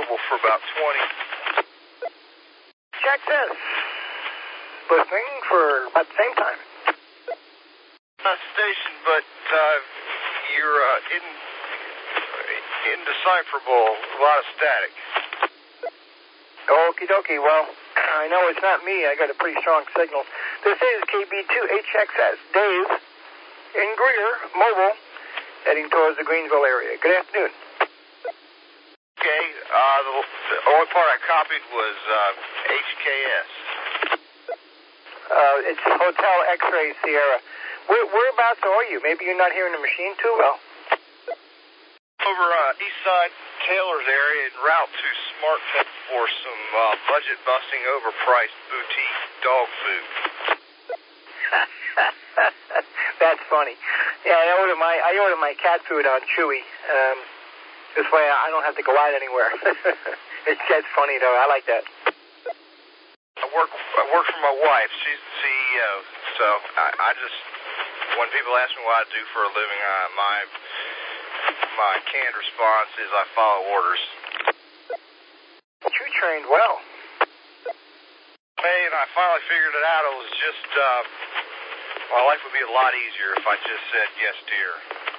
mobile for about 20. Check this. Listening for about the same time. Not station, but you're indecipherable. A lot of static. Okie dokie. Well, I know it's not me. I got a pretty strong signal. This is KB2HXS. Dave in Greer, mobile, heading towards the Greensville area. Good afternoon. Okay. The only part I copied was HKS. It's Hotel X-Ray Sierra. Whereabouts are you? Maybe you're not hearing the machine too well. Over east side Taylor's area en route to Smart Pet for some budget-busting, overpriced boutique dog food. That's funny. Yeah, I order my cat food on Chewy. This way I don't have to go out anywhere. That's funny though. I like that. I work for my wife. She's the CEO. So I just, when people ask me what I do for a living, my canned response is I follow orders. You trained well. Hey, and I finally figured it out. It was just, my life would be a lot easier if I just said yes, dear.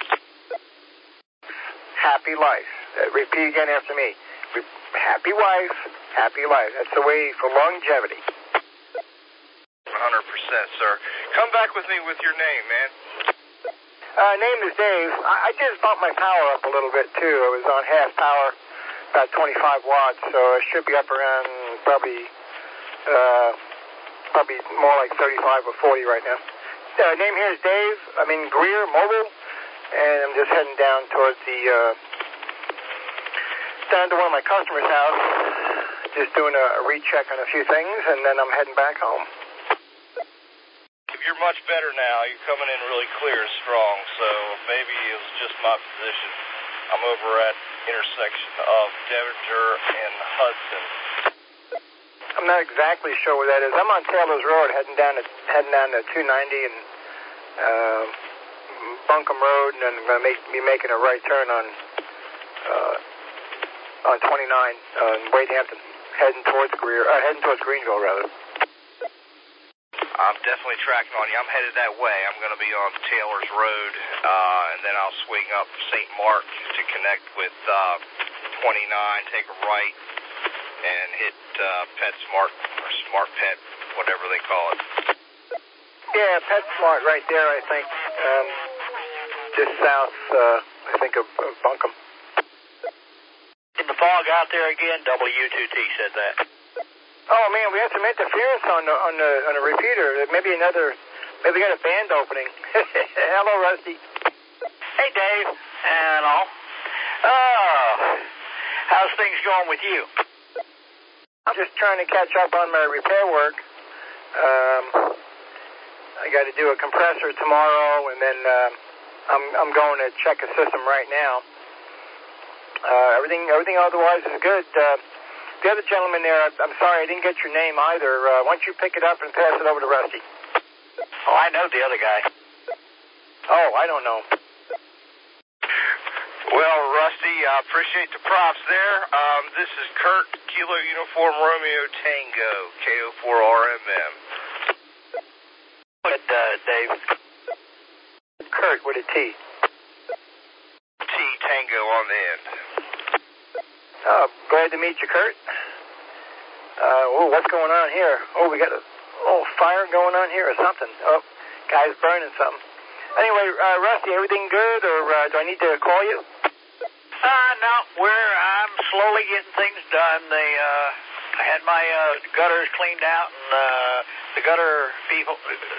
Happy life. Repeat again after me. Happy wife, happy life. That's the way for longevity. 100%, sir. Come back with me with your name, man. Name is Dave. I just bumped my power up a little bit, too. I was on half power, about 25 watts, so I should be up around probably more like 35 or 40 right now. Name here is Dave. I'm in Greer, mobile, and I'm just heading down towards down to one of my customers' house, just doing a recheck on a few things, and then I'm heading back home. You're much better now. You're coming in really clear and strong, so maybe it was just my position. I'm over at intersection of Devonshire and Hudson. I'm not exactly sure where that is. I'm on Taylor's Road, heading down to 290 and Buncombe Road, and then I'm going to be making a right turn on 29 in Wade Hampton, heading towards Greenville, rather. I'm definitely tracking on you. I'm headed that way. I'm going to be on Taylor's Road, and then I'll swing up St. Mark to connect with 29, take a right, and hit PetSmart or Smart Pet, whatever they call it. Yeah, PetSmart right there, I think. Just south, I think, of Buncombe. In the fog out there again, W2T said that. Oh man, we had some interference on the repeater. Maybe we got a band opening. Hello, Rusty. Hey, Dave. Hello. How's things going with you? I'm just trying to catch up on my repair work. I got to do a compressor tomorrow, and then I'm going to check a system right now. Everything otherwise is good. The other gentleman there, I'm sorry, I didn't get your name either. Why don't you pick it up and pass it over to Rusty? Oh, I know the other guy. Oh, I don't know. Well, Rusty, I appreciate the props there. This is Kurt, Kilo Uniform Romeo Tango, KO4RMM. What, Dave? Kurt with a T. T, Tango on the end. Glad to meet you, Kurt. What's going on here? Oh, we got a fire going on here or something. Oh, guy's burning something. Anyway, Rusty, everything good, or do I need to call you? No, I'm slowly getting things done. I had my gutters cleaned out, and the gutter people,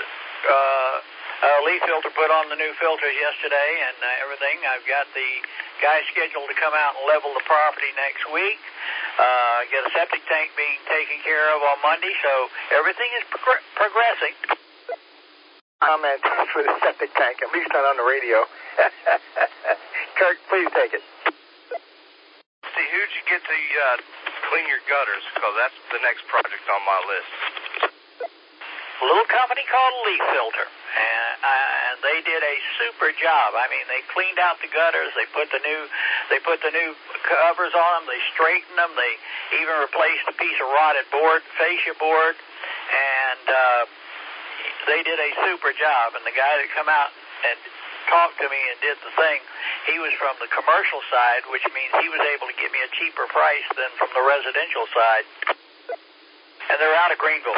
leaf filter put on the new filters yesterday, and everything. I've got the guy scheduled to come out and level the property next week. Get a septic tank being taken care of on Monday, so everything is progressing. Comment for the septic tank, at least not on the radio. Kirk, please take it. See, who'd you get to clean your gutters? Because that's the next project on my list. A little company called Leaf Filter, and they they did a super job. I mean, they cleaned out the gutters. They put the new covers on them. They straightened them. They even replaced a piece of rotted board, fascia board, and they did a super job. And the guy that come out and talked to me and did the thing, he was from the commercial side, which means he was able to give me a cheaper price than from the residential side. And they're out of Greenville.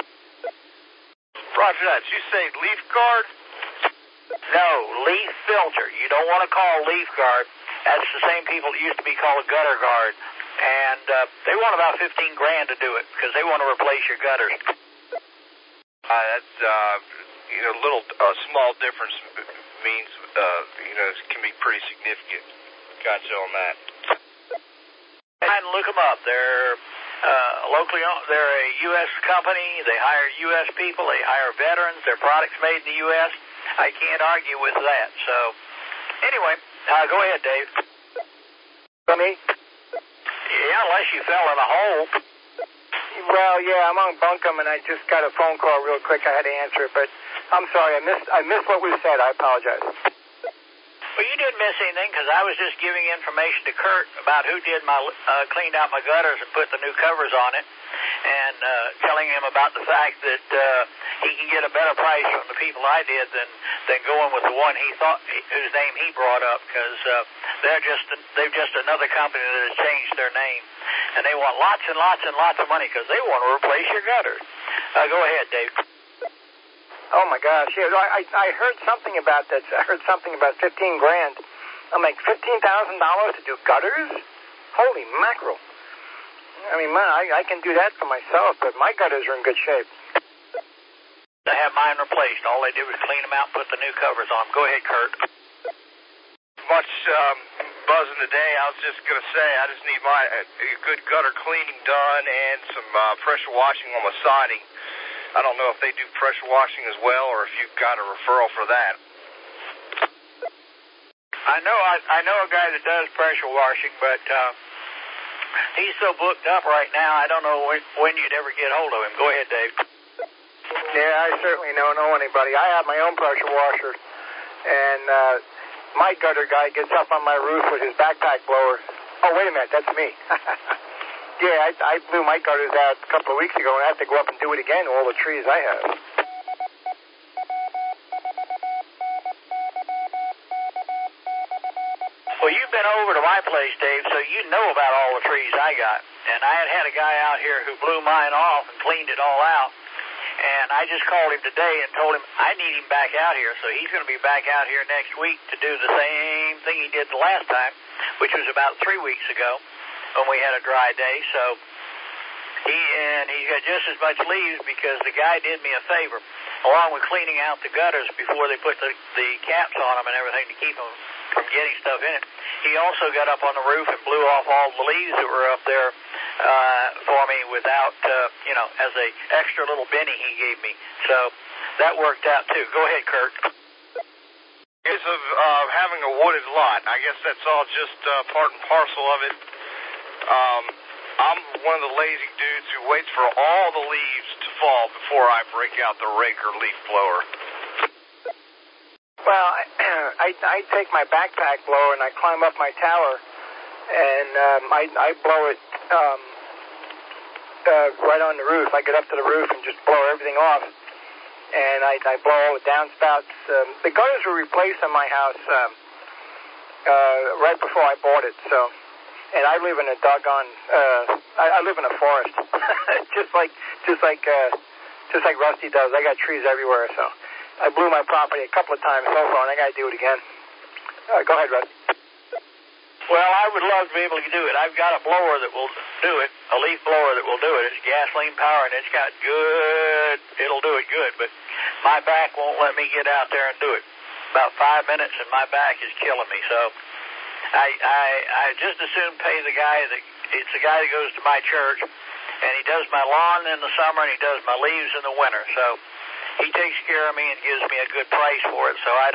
Roger that. You say leaf guard? No, leaf filter. You don't want to call leaf guard. That's the same people that used to be called gutter guard. And they want about $15,000 to do it because they want to replace your gutters. That's a small difference means can be pretty significant. Gotcha on that. And look them up. They're locally owned. They're a U.S. company. They hire U.S. people. They hire veterans. Their products made in the U.S. I can't argue with that. So, anyway, go ahead, Dave. For me? Yeah, unless you fell in a hole. Well, yeah, I'm on Buncombe, and I just got a phone call real quick. I had to answer it, but I'm sorry. I missed what was said. I apologize. Well, you didn't miss anything because I was just giving information to Kurt about who did my cleaned out my gutters and put the new covers on it, and telling him about the fact that he can get a better price from the people I did than going with the one he thought whose name he brought up, because they're just another company that has changed their name, and they want lots and lots and lots of money because they want to replace your gutters. Go ahead, Dave. Oh my gosh! Yeah, I heard something about that. I heard something about $15,000. I'm like, $15,000 to do gutters? Holy mackerel! I mean, man, I can do that for myself, but my gutters are in good shape. I have mine replaced. All they did was clean them out and put the new covers on. Go ahead, Kurt. Much buzzing today. I was just going to say I just need a good gutter cleaning done and some pressure washing on my siding. I don't know if they do pressure washing as well, or if you've got a referral for that. I know a guy that does pressure washing, but he's so booked up right now. I don't know when you'd ever get hold of him. Go ahead, Dave. Yeah, I certainly don't know anybody. I have my own pressure washer, and my gutter guy gets up on my roof with his backpack blower. Oh, wait a minute, that's me. Yeah, I blew my gutters out a couple of weeks ago, and I have to go up and do it again, all the trees I have. Well, you've been over to my place, Dave, so you know about all the trees I got. And I had a guy out here who blew mine off and cleaned it all out. And I just called him today and told him I need him back out here, so he's going to be back out here next week to do the same thing he did the last time, which was about 3 weeks ago, when we had a dry day. So he's got just as much leaves because the guy did me a favor, along with cleaning out the gutters before they put the caps on them and everything to keep them from getting stuff in it. He also got up on the roof and blew off all the leaves that were up there for me without, as a extra little benny he gave me. So that worked out too. Go ahead, Kurt. Because of having a wooded lot, I guess that's all just part and parcel of it. I'm one of the lazy dudes who waits for all the leaves to fall before I break out the rake or leaf blower. Well, I take my backpack blower and I climb up my tower, and I blow it right on the roof. I get up to the roof and just blow everything off, and I blow all the downspouts. The gutters were replaced on my house right before I bought it, so. And I live in a doggone, I live in a forest, just like Rusty does. I got trees everywhere, so I blew my property a couple of times so far, and I got to do it again. Go ahead, Rusty. Well, I would love to be able to do it. I've got a blower that will do it, a leaf blower that will do it. It's gasoline power, and it's got it'll do it good, but my back won't let me get out there and do it. About 5 minutes, and my back is killing me, so. I just as soon pay the guy it's the guy that goes to my church, and he does my lawn in the summer and he does my leaves in the winter. So he takes care of me and gives me a good price for it. So I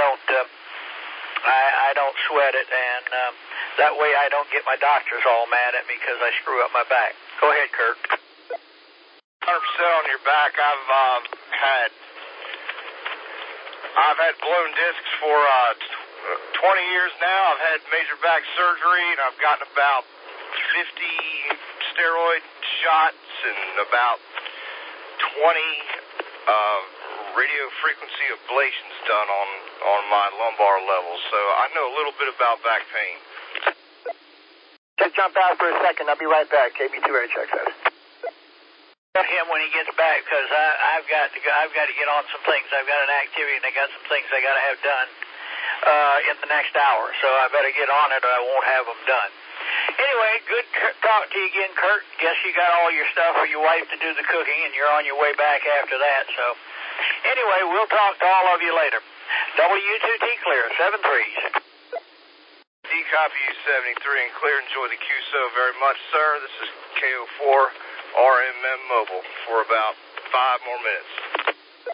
don't sweat it, and that way I don't get my doctors all mad at me because I screw up my back. Go ahead, Kurt. 100% on your back. I've had I've had blown discs for 20 years now. I've had major back surgery, and I've gotten about 50 steroid shots and about 20 radio frequency ablations done on my lumbar levels. So I know a little bit about back pain. Just jump out for a second. I'll be right back. KB2 Air Check says. Him when he gets back, because I've got to get on some things. I've got an activity, and I got some things I got to have done in the next hour. So I better get on it, or I won't have them done. Anyway, good talk to you again, Kurt. Guess you got all your stuff for your wife to do the cooking, and you're on your way back after that. So anyway, we'll talk to all of you later. W2T clear, 7-3. Copy you 73 and clear. Enjoy the QSO very much, sir. This is KO4 RMM Mobile for about 5 more minutes.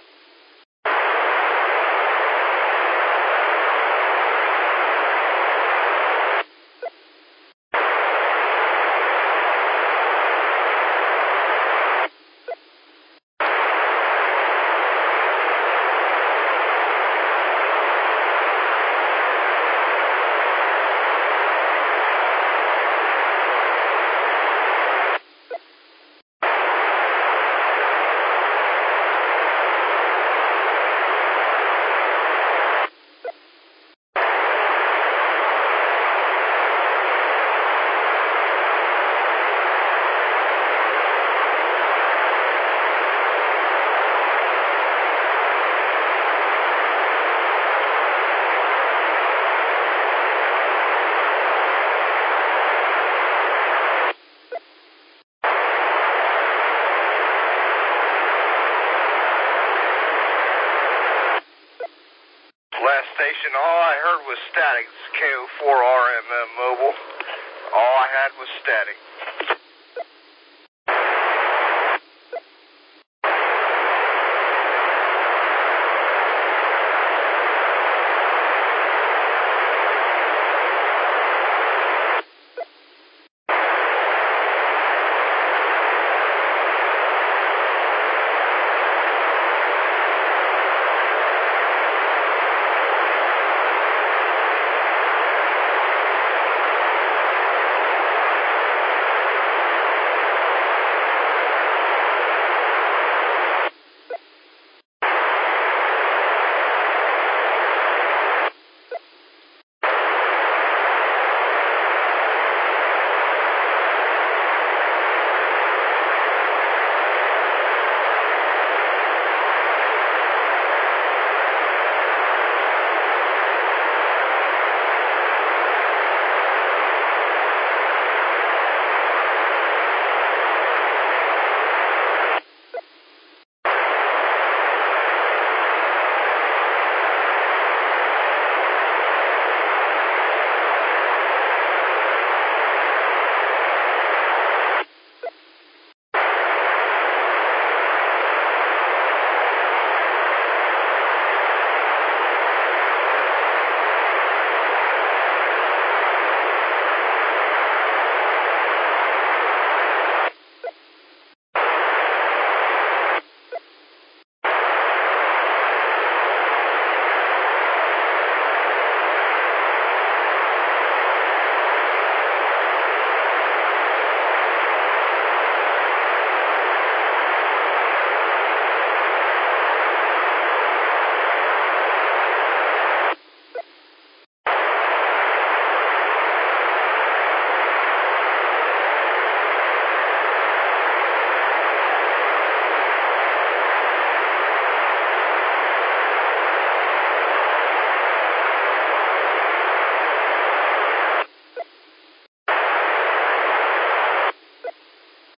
Last station, all I heard was static. This is KO4 RMM Mobile. All I had was static.